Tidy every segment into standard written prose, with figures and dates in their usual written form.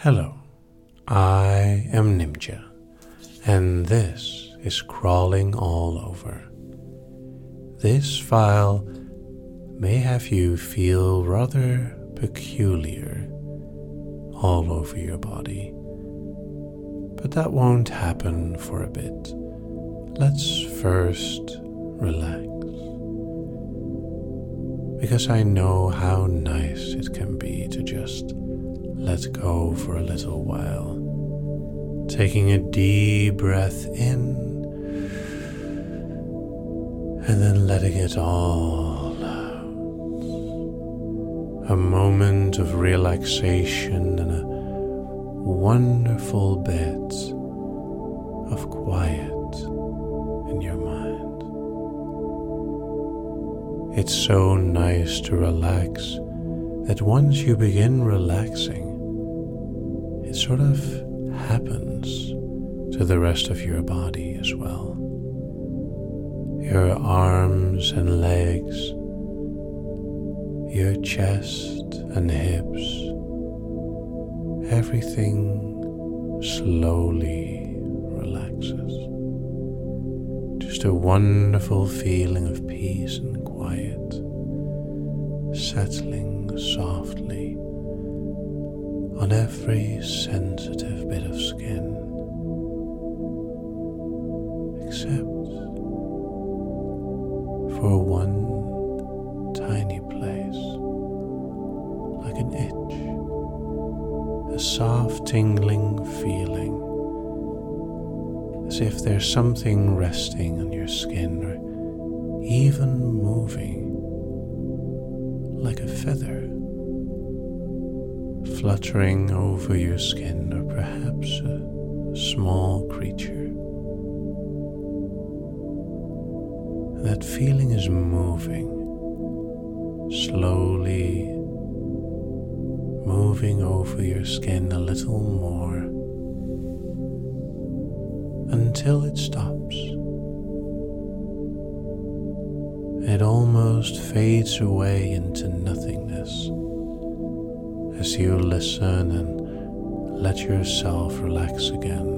Hello, I am Nimja, and this is Crawling All Over. This file may have you feel rather peculiar all over your body, but that won't happen for a bit. Let's first relax, because I know how nice it can be to just let go for a little while, taking a deep breath in and then letting it all out. A moment of relaxation and a wonderful bit of quiet in your mind. It's so nice to relax that once you begin relaxing, it sort of happens to the rest of your body as well. Your arms and legs, your chest and hips, everything slowly relaxes. Just a wonderful feeling of peace and quiet, settling softly on every sensitive bit of skin, except for one tiny place, like an itch, a soft tingling feeling, as if there's something resting on your skin or even moving, like a feather fluttering over your skin, or perhaps a small creature. That feeling is moving, slowly moving over your skin a little more until it stops. It almost fades away into nothingness as you listen and let yourself relax again,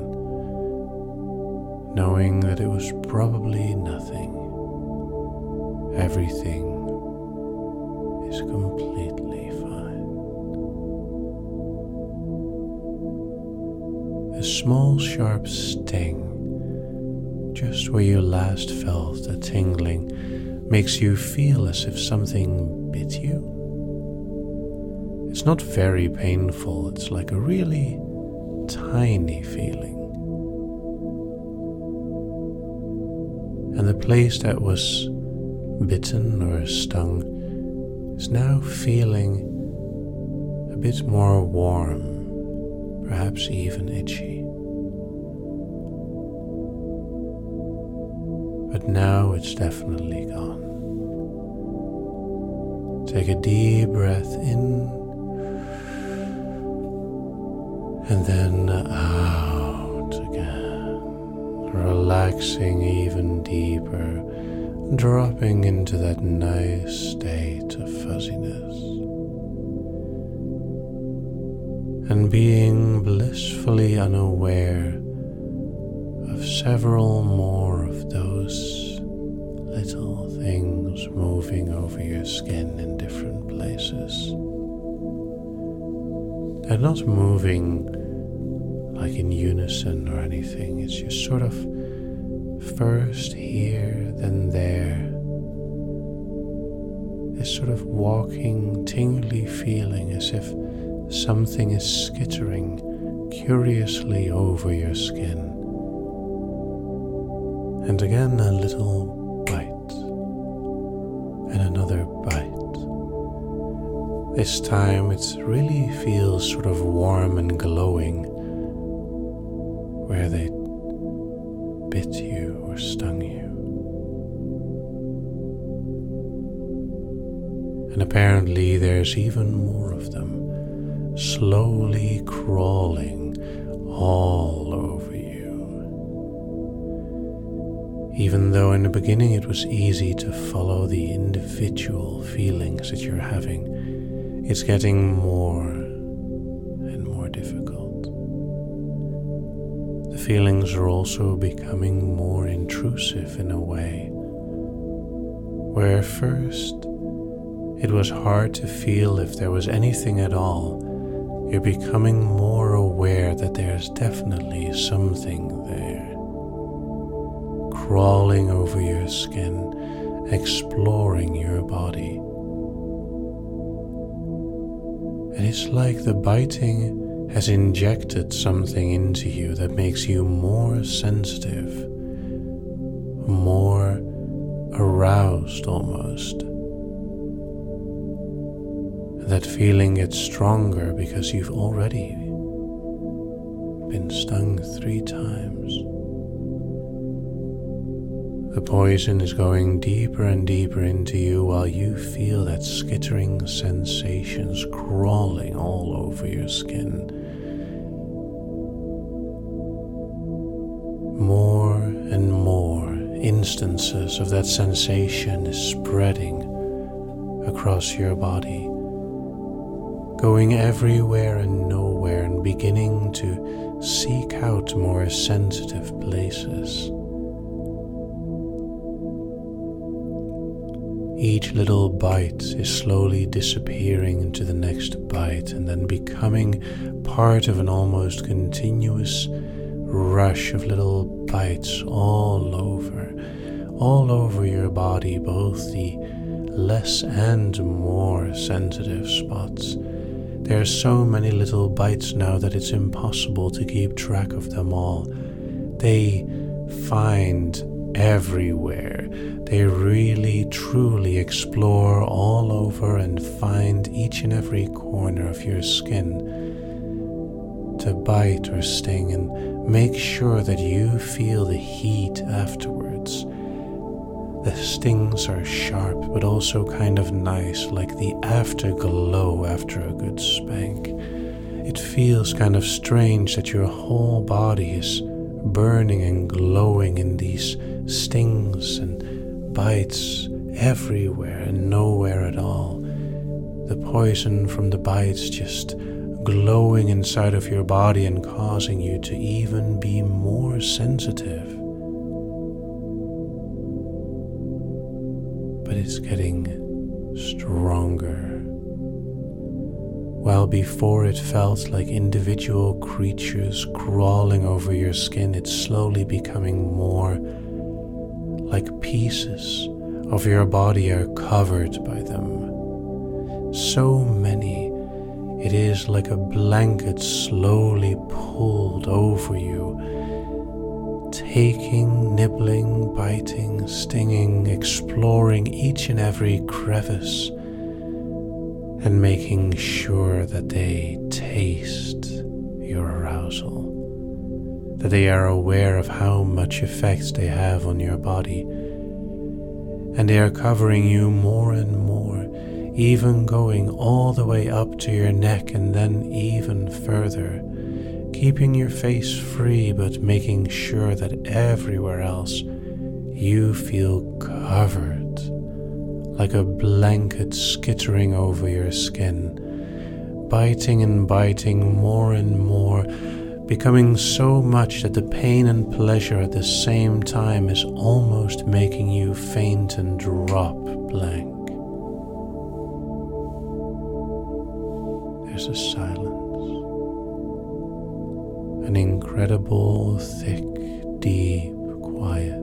knowing that it was probably nothing. Everything is completely fine. A small sharp sting, just where you last felt a tingling, makes you feel as if something bit you. It's not very painful, it's like a really tiny feeling. And the place that was bitten or stung is now feeling a bit more warm, perhaps even itchy. But now it's definitely gone. Take a deep breath in and then out again, relaxing even deeper, dropping into that nice state of fuzziness, and being blissfully unaware of several more of those little things moving over your skin in different places. They're not moving like in unison or anything. It's just sort of first here, then there. This sort of walking, tingly feeling as if something is skittering curiously over your skin. And again a little bite, and another bite. This time it really feels sort of warm and glowing where they bit you or stung you. And apparently there's even more of them, slowly crawling all over you. Even though in the beginning it was easy to follow the individual feelings that you're having, it's getting more and more more difficult. The feelings are also becoming more intrusive in a way, where first it was hard to feel if there was anything at all. You're becoming more aware that there's definitely something there, crawling over your skin, exploring your body. And it's like the biting has injected something into you that makes you more sensitive, more aroused almost. That feeling gets stronger because you've already been stung 3 times. The poison is going deeper and deeper into you while you feel that skittering sensations crawling all over your skin. More and more instances of that sensation is spreading across your body, going everywhere and nowhere and beginning to seek out more sensitive places. Each little bite is slowly disappearing into the next bite and then becoming part of an almost continuous rush of little bites all over your body, both the less and more sensitive spots. There are so many little bites now that it's impossible to keep track of them all. They find everywhere. They really, truly explore all over and find each and every corner of your skin to bite or sting and make sure that you feel the heat afterwards. The stings are sharp, but also kind of nice, like the afterglow after a good spank. It feels kind of strange that your whole body is burning and glowing in these stings and bites everywhere and nowhere at all. The poison from the bites just glowing inside of your body and causing you to even be more sensitive. But it's getting stronger. While before it felt like individual creatures crawling over your skin, it's slowly becoming more like pieces of your body are covered by them. So many, it is like a blanket slowly pulled over you, taking, nibbling, biting, stinging, exploring each and every crevice, and making sure that they taste your arousal, that they are aware of how much effects they have on your body, and they are covering you more and more, even going all the way up to your neck and then even further, keeping your face free but making sure that everywhere else you feel covered like a blanket skittering over your skin, biting and biting more and more, becoming so much that the pain and pleasure at the same time is almost making you faint and drop blank. There's a silence, an incredible, thick, deep quiet.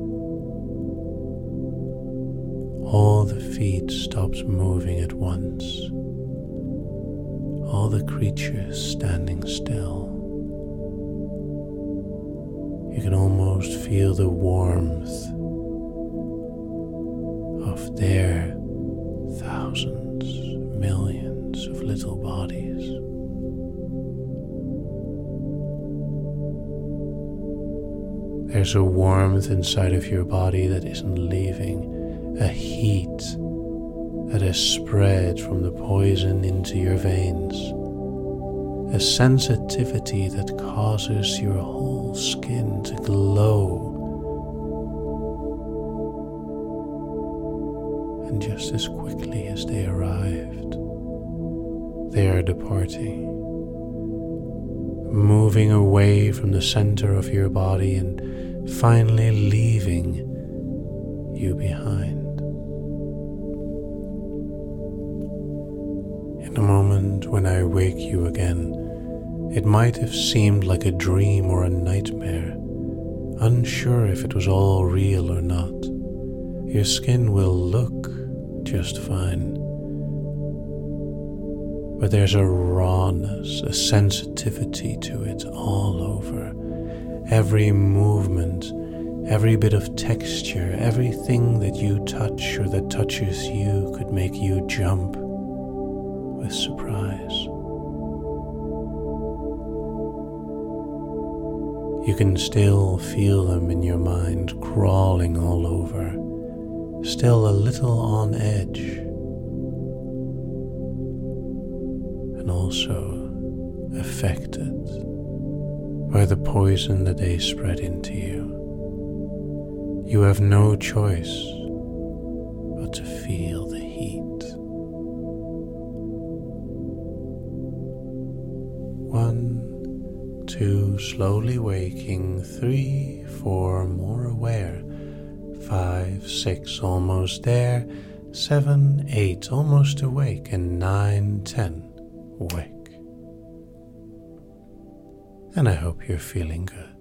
All the feet stops moving at once. All the creatures standing still. You can almost feel the warmth of their thousands, millions of little bodies. There's a warmth inside of your body that isn't leaving. A heat that has spread from the poison into your veins, a sensitivity that causes your whole skin to glow. And just as quickly as they arrived, they are departing, moving away from the center of your body and finally leaving you behind. In a moment when I wake you again, it might have seemed like a dream or a nightmare, unsure if it was all real or not. Your skin will look just fine, but there's a rawness, a sensitivity to it all over. Every movement, every bit of texture, everything that you touch or that touches you could make you jump with surprise. You can still feel them in your mind crawling all over, still a little on edge, and also affected by the poison that they spread into you. You have no choice but to feel the heat. 1, 2, slowly waking. 3, 4, more aware. 5, 6, almost there. 7, 8, almost awake. And 9, 10, awake. And I hope you're feeling good.